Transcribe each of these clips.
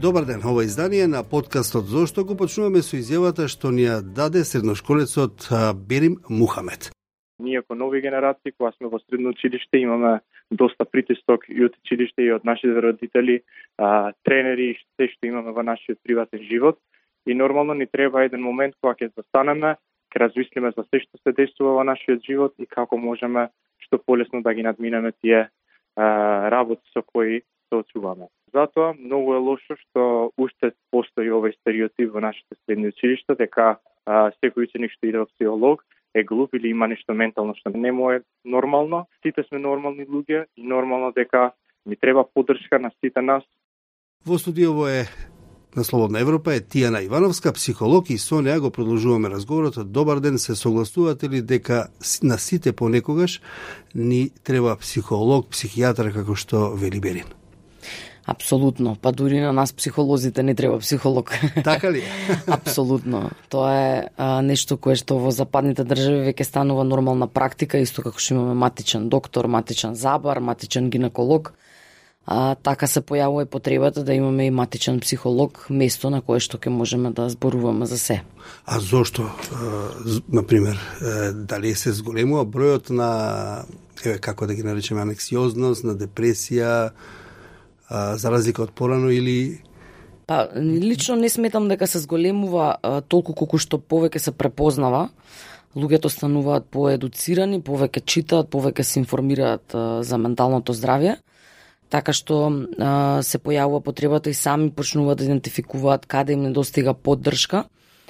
Добар ден, ова издание на подкастот Зошто го почнуваме со изјавата што ни ја даде средношколецот Берим Мухамед. Ние како нови генерации, кога сме во средно училиште, имаме доста притисок и од училиште и од нашите родители, тренери и се што имаме во нашиот приватен живот. И нормално ни треба еден момент кога ќе застанеме, ќе размислиме за се што се десува во нашиот живот и како можеме што полесно да ги надминеме тие работи со кои се очуваме. Затоа многу е лошо што уште постои овој стереотип во нашите средни училишта дека секој ученик што иде во психолог е глуп или има нешто ментално што не му е нормално. Сите сме нормални луѓе и нормално дека ни треба поддршка на сите нас. Во студиово е на Слободна Европа е Тијана Ивановска, психолог, и со неа го продолжуваме разговорот. Добар ден, се согласувате ли дека на сите понекогаш ни треба психолог, психијатар, како што вели Берин? Апсолутно, па дури на нас психолозите не треба психолог. Така ли? Апсолутно. Тоа е нешто кое што во западните држави веќе станува нормална практика, исто како што имаме матичен доктор, матичен забар, матичен гинеколог. Така се појавува и потребата да имаме и матичен психолог, место на кое што ќе можеме да зборуваме за се. А зошто, например, дали се зголемува бројот на, како да ги наречеме, анексиозност, на депресија, за разлика од порано или... Па, лично не сметам дека се зголемува толку колку што повеќе се препознава. Луѓето стануваат поедуцирани, повеќе читаат, повеќе се информираат за менталното здравје, така што се појавува потребата и сами почнуваат да идентификуваат каде им недостига поддршка.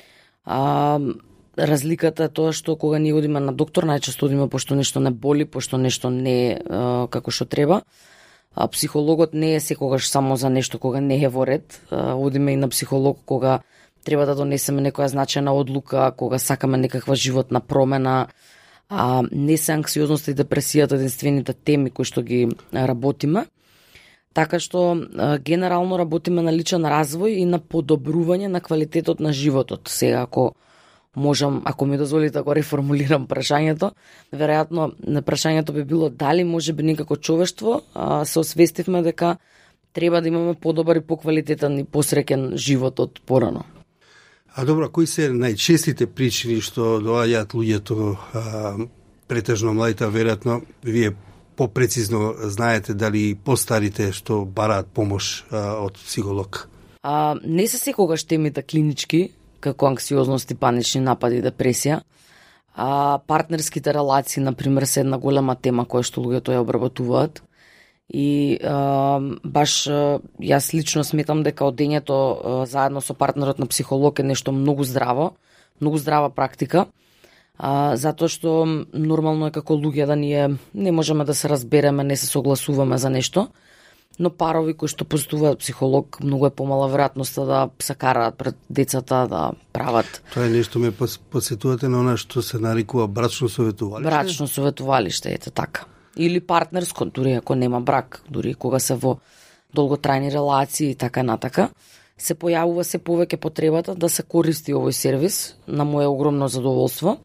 Разликата е тоа што кога ние одиме на доктор, најчесто одиме пошто нешто не боли, пошто нешто не е како што треба. А психологот не е секогаш само за нешто кога не е во ред. Одиме и на психолог кога треба да донесеме некоја значајна одлука, кога сакаме некаква животна промена. Не се анксиозноста и депресијата единствените теми кои што ги работиме. Така што генерално работиме на личен развој и на подобрување на квалитетот на животот. Сега ако можам, ако ми дозволите да го реформулирам прашањето, веројатно прашањето би било дали може би некако човештво се освестивме дека треба да имаме подобар и поквалитетен и посреќен живот од порано. А добро, кои се најчестите причини што доаѓаат луѓето, претежно младите, веројатно вие попрецизно знаете дали постарите што бараат помош од психолог? Не се секогаш темите клинички, како анксиозност и панични напади и депресија. Партнерските релации, например, се една голема тема која што луѓето ја обработуваат. И баш јас лично сметам дека одењето заедно со партнерот на психолог е нешто многу здрава практика, затоа што нормално е како луѓе да ние не можеме да се разбереме, не се согласуваме за нешто, но парови кои што посетуваат психолог, многу е помала веројатноста да се караат пред децата, да прават. Тоа е нешто ме посетувате на она што се нарекува брачно советувалиште? Брачно советувалиште, ете така. Или партнерско, дури ако нема брак, дури кога се во долготрајни релации и така натака, се појавува се повеќе потребата да се користи овој сервис, на моје огромно задоволство.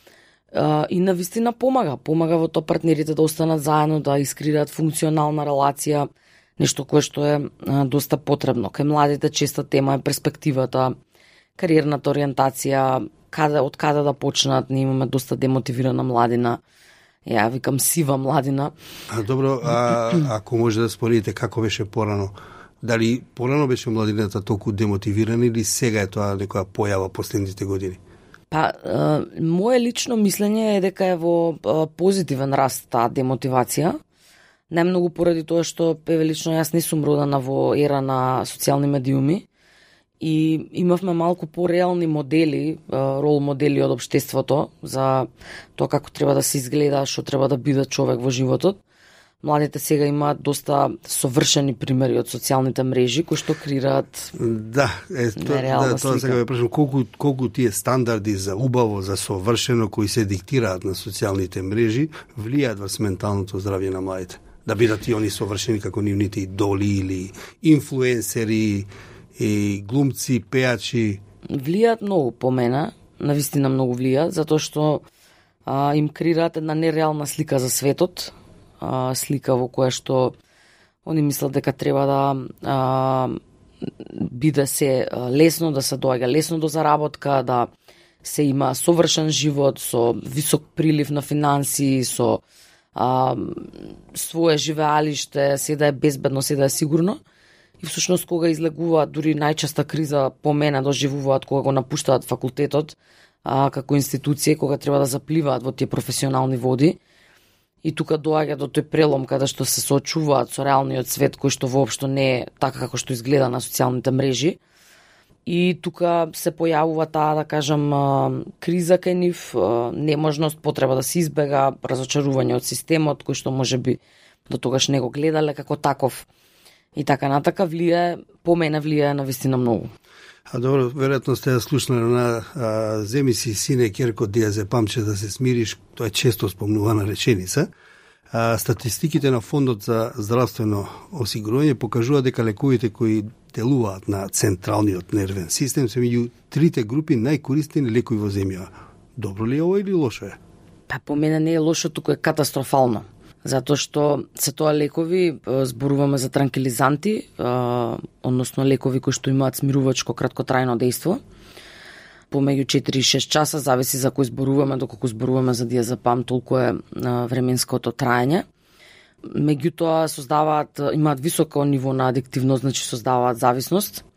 И навистина помага во тоа партнерите да останат заедно, да искреираат функционална релација, нешто кое што е доста потребно. Кај младите честа тема е перспективата, кариерната ориентација, од каде да почнат. Ние имаме доста демотивирана младина. Ја викам сива младина. Добро, ако може да споредите како беше порано, дали порано беше младината толку демотивирана или сега е тоа некоја појава последните години? Па, моje лично мислење е дека е во позитивен раст таа демотивација. Најмногу поради тоа што лично јас не сум родена во ера на социјални медиуми и имавме малку пореални модели, рол модели од општеството за тоа како треба да се изгледа, што треба да биде човек во животот. Младите сега имаат доста совршени примери од социјалните мрежи кои што креираат нереална тоа сега ве прашам колку тие стандарди за убаво, за совршено кои се диктираат на социјалните мрежи влијаат во менталното здравје на младите. Да бидат и они совршени како нивните идоли или инфлуенсери и глумци, пејачи. Влијаат многу по мене, навистина многу влијаат, затоа што им креираат една нереална слика за светот, слика во која што они мислат дека треба биде се лесно, да се доаѓа лесно до заработка, да се има совршен живот со висок прилив на финансии, со свое живеалиште, се да е безбедно, се да е сигурно. И всушност кога излегуваат, дури најчеста криза по мене доживуваат кога го напуштаат факултетот како институција, кога треба да запливаат во тие професионални води. И тука доаѓа до тој прелом каде што се соочуваат со реалниот свет кој што воопшто не е така како што изгледа на социјалните мрежи. И тука се појавува таа, да кажам, криза кај нив, неможност, потреба да се избега, разочарување од системот кој што можеби до тогаш не го гледале како таков. И така натака по мене влијае на вистина многу. Добро, веројатно сте ја слушнали на земи си сине керко диазепам че да се смириш, тоа е често спомнувана реченица. Статистиките на Фондот за здравствено осигурување покажува дека лековите кои делуваат на централниот нервен систем се меѓу трите групи најкористени лекови во земја. Добро ли е ово или лошо е? Па по мене не е лошо, туку е катастрофално. Затоа што се тоа лекови, зборуваме за транкилизанти, односно лекови кои што имаат смирувачко краткотрајно дејство, помеѓу 4 и 6 часа, зависи за кој зборуваме, доколку зборуваме за диазепам, толку е временското траење. Меѓутоа имаат високо ниво на адиктивност, значи создаваат зависност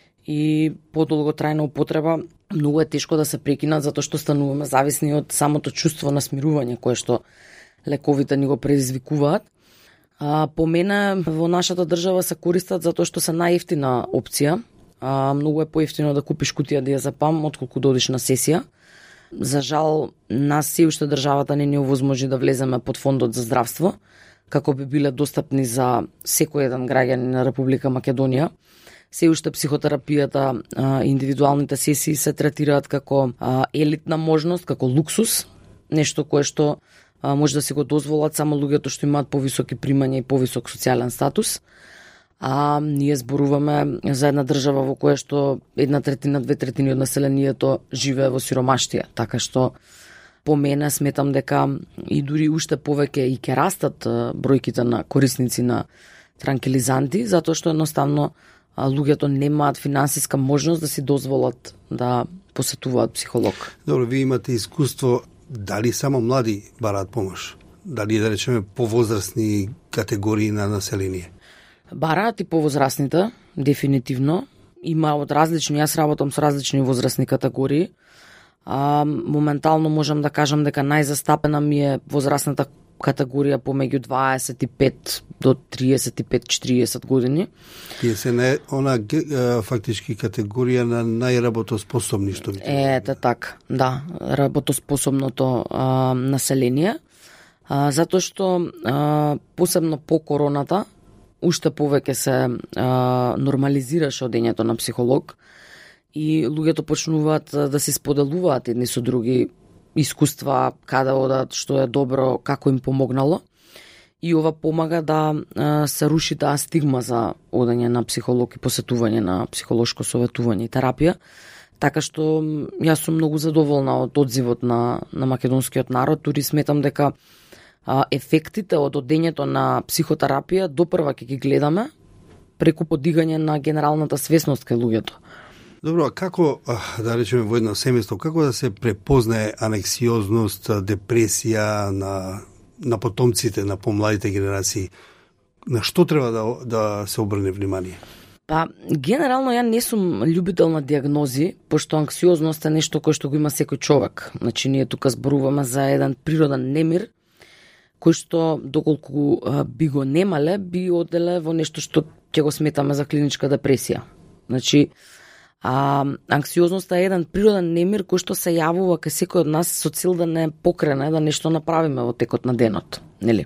и подолготрајна употреба многу е тешко да се прекинат затоа што стануваме зависни од самото чувство на смирување кое што лековите ни го предизвикуваат. По мене во нашата држава се користат затоа што се најевтина опција. Многу е поевтино да купиш кутија диазепам отколку да одиш на сесија. За жал, нас се уште државата не ни овозможи да влеземе под Фондот за здравство, како би биле достапни за секој еден граѓанин на Република Македонија. Се уште психотерапијата, индивидуалните сесии се третираат како елитна можност, како луксус, нешто кое што може да се го дозволат само луѓето што имаат повисоки примања и повисок социјален статус. Ние зборуваме за една држава во која што 1/3, 2/3 од населението живее во сиромаштија, така што по мене сметам дека и дури уште повеќе и ќе растат бројките на корисници на транкилизанти, затоа што едноставно луѓето немаат финансиска можност да си дозволат да посетуваат психолог. Добро, вие имате искуство. Дали само млади бараат помош? Дали, да речеме, повозрастни категории на население? Бараат и повозрастните, дефинитивно. Има од различни, јас работам со различни возрастни категории. Моментално можам да кажам дека најзастапена ми е возрастната категорија помеѓу 25 до 35-40 години. Тие се фактички категорија на најработоспособни што ви Ете така, да, работоспособното население. Затоа што посебно по короната уште повеќе се нормализираше одењето на психолог и луѓето почнуваат да се споделуваат едни со други искуства, каде одат, што е добро, како им помогнало. И ова помага да се руши таа стигма за одење на психолог и посетување на психолошко советување и терапија. Така што јас сум многу задоволна од одзивот на македонскиот народ, дури сметам дека ефектите од одењето на психотерапија допрва ќе ги гледаме преку подигање на генералната свесност кај луѓето. Добро, а како, да речеме во едно семејство, како да се препознае анексиозност, депресија на потомците, на помладите генерации? На што треба да се обрне внимание? Па, генерално ја не сум љубител на диагнози, пошто анксиозност е нешто кое што го има секој човек. Значи, ние тука зборуваме за еден природен немир, кој што, доколку би го немале, би оделе во нешто што ќе го сметаме за клиничка депресија. Значи, анксиозноста е еден природен немир кој што се јавува кај секој од нас со цел да не покрене, да нешто направиме во текот на денот, нели?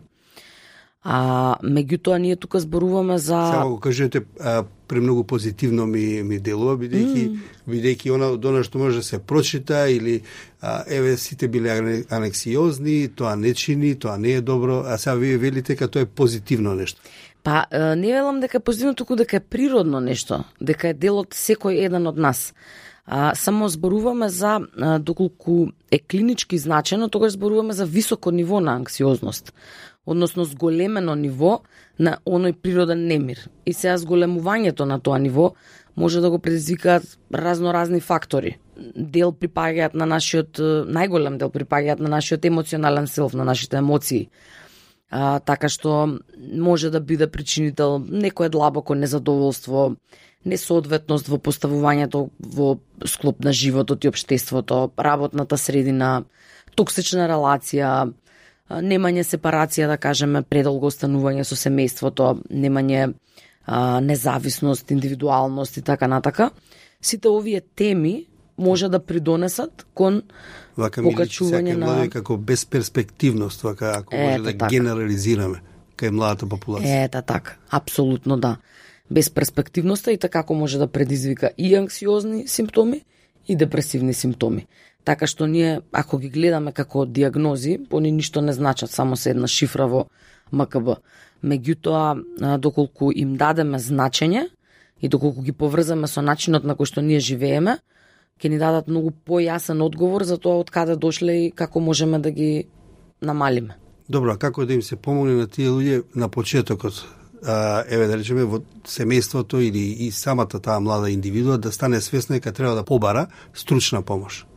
Меѓутоа ние тука зборуваме за... Само го кажете, премногу позитивно ми делува, бидејќи она што може да се прочита или еве сите биле анексиозни, тоа не чини, тоа не е добро, а сега вие велите дека тоа е позитивно нешто. Па, не велам дека е позитивно, туку дека е природно нешто, дека е дел од секој еден од нас. Само зборуваме за, доколку е клинички значено, тогаш зборуваме за високо ниво на анксиозност. односно зголемено ниво на оној природен немир. И сега зголемувањето на тоа ниво може да го предизвикаат разноразни фактори. Дел припаѓаат на нашиот, најголем дел припаѓаат на нашиот емоционален селф, на нашите емоции. Така што може да биде причинител некое длабоко незадоволство, несоодветност во поставувањето во склоп на животот и општеството, работната средина, токсична релација, немање сепарација, да кажеме, предолго останување со семејството, немање независност, индивидуалност и така натака. Сите овие теми може да придонесат кон покачување на како безперспективност, вака ако може да така генерализираме кај младата популација. Така, апсолутно да. Безперспективноста и така може да предизвика и анксиозни симптоми и депресивни симптоми. Така што ние, ако ги гледаме како диагнози, они ништо не значат, само се една шифра во МКБ. Меѓутоа, доколку им дадеме значење и доколку ги поврзаме со начинот на кој што ние живееме, ќе ни дадат многу појасен одговор за тоа од каде дошле и како можеме да ги намалиме. Добро, а како да им се помогне на тие луѓе на почетокот? Еве да речеме во семејството или и самата таа млада индивидуа да стане свесна дека треба да побара стручна помош.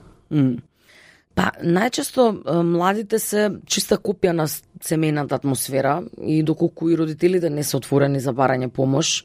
Па, најчесто младите се чиста копија на семејната атмосфера и доколку и родителите не се отворени за барање помош,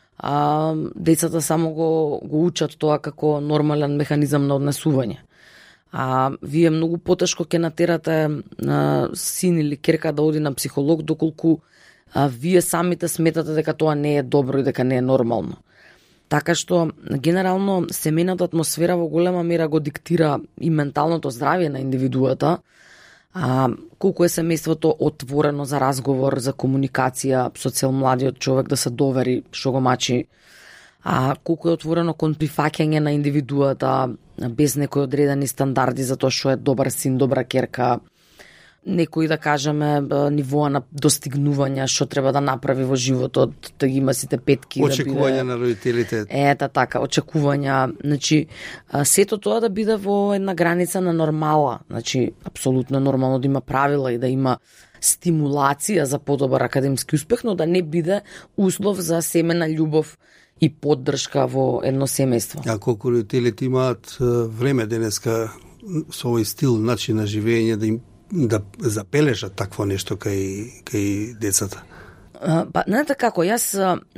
децата само го учат тоа како нормален механизам на однесување. Вие многу потешко ќе натерате син или керка да оди на психолог доколку вие самите сметате дека тоа не е добро и дека не е нормално. Така што, генерално, семејната атмосфера во голема мера го диктира и менталното здравје на индивидуата, колку е семејството отворено за разговор, за комуникација со цел младиот човек да се довери што го мачи, колку е отворено кон прифаќање на индивидуата без некои одредени стандарди за тоа што е добар син, добра керка, некои, да кажеме, нивоа на достигнување, што треба да направи во животот, да ги има сите петки. Очекувања на родителите. Така, очекувања. Значи, сето тоа да биде во една граница на нормала. Значи, апсолутно нормално да има правила и да има стимулација за подобар академски успех, но да не биде услов за семена љубов и поддршка во едно семејство. А колку родителите имаат време денеска со овој стил, начин на живење да запележат такво нешто кај децата? Па, знаете како, јас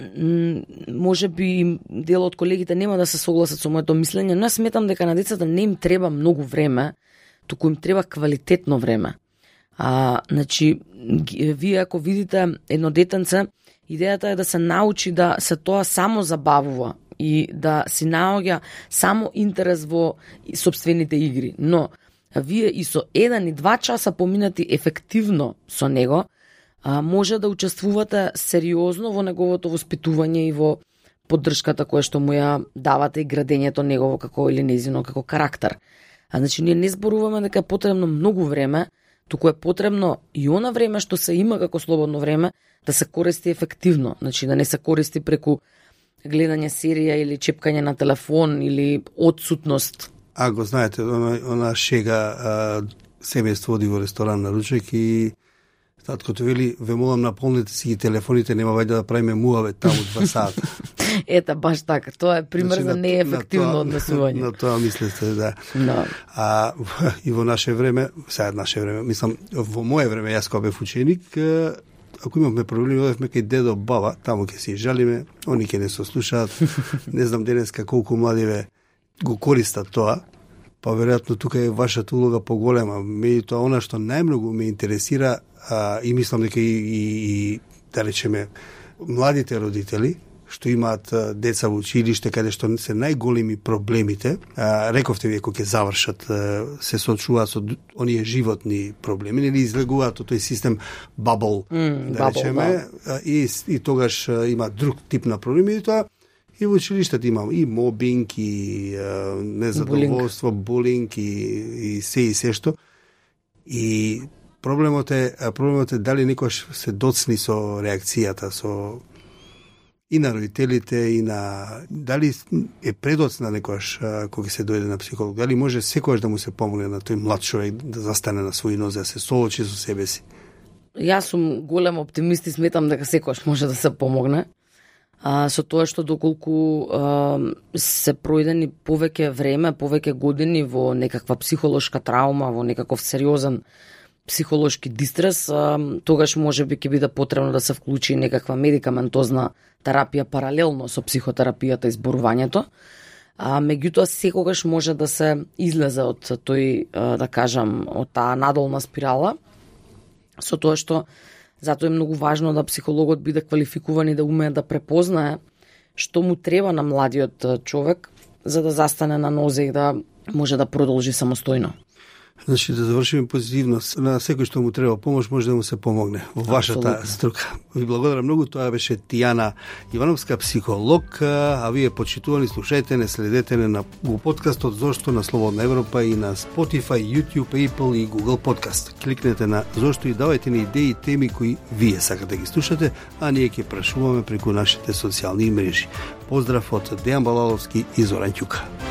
може би дел од колегите нема да се согласат со моето мислење, но јас сметам дека на децата не им треба многу време, туку им треба квалитетно време. Значи, вие ако видите едно детенце, идејата е да се научи да се тоа само забавува и да си наоѓа само интерес во сопствените игри, но вие и со 1 и 2 часа поминати ефективно со него, може да учествувате сериозно во неговото воспитување и во поддршката која што му ја давате и градењето негово како или незино како карактер. Значи, ние не зборуваме дека е потребно многу време, туку е потребно и она време што се има како слободно време да се користи ефективно. Значи, да не се користи преку гледање серија или чепкање на телефон или отсутност. Го знаете, она шега, семејство оди во ресторан на ручек и таткото вели, ве молам наполните си ги телефоните, нема вајде да правиме муавет таму 2 сата. Баш така. Тоа е пример за неефективно однесување. На тоа мислите, да. No. И во наше време, мислам, во мое време, јас кога бев ученик, ако имавме проблеми, одевме кај дедо, баба, таму ќе си жалиме, они ќе не се слушаат. Не знам денеска колку младиве го користат тоа, па веројатно тука е вашата улога поголема. Меѓутоа, она што најмногу ме интересира, и мислам дека и да речеме, младите родители, што имаат деца во училиште, каде што се најголеми проблемите, рековте вие кога ќе завршат, се соочуваат со оние животни проблеми, или излегуваат од тој систем бабл, да речеме, и тогаш има друг тип на проблеми, и тоа и во училиштето имам и мобинг, и незадоволство, булинг, и се што. И проблемот е дали некојаш се доцни со реакцијата, со и на родителите, и на дали е предоцна некојаш кога се дојде на психолог, дали може секојаш да му се помогне на тој млад човек да застане на своји нозе, да се соочи со себе си. Јас сум голем оптимист и сметам дека секојаш може да се помогне. Со тоа што доколку се пројдени повеќе време, повеќе години во некаква психолошка траума, во некаков сериозен психолошки дистрес, тогаш може би ќе биде потребно да се вклучи некаква медикаментозна терапија паралелно со психотерапијата и зборувањето. Меѓутоа секогаш може да се излезе од тој, да кажам, од таа надолна спирала, со тоа што затоа е многу важно да психологот биде квалификуван и да умее да препознае што му треба на младиот човек за да застане на нозе и да може да продолжи самостојно. Значи, да завршиме позитивно. На секој што му треба помош, може да му се помогне во вашата струка. Ви благодарам многу. Тоа беше Тијана Ивановска, психолог. А вие, почитувани, слушајте не, следете не на подкастот Зошто на Слободна Европа и на Spotify, YouTube, Apple и Google Podcast. Кликнете на Зошто и давајте ни идеи и теми кои вие сакате да ги слушате, а ние ќе прашуваме преку нашите социјални мрежи. Поздрав од Дејан Балаловски и Зоран Ќука.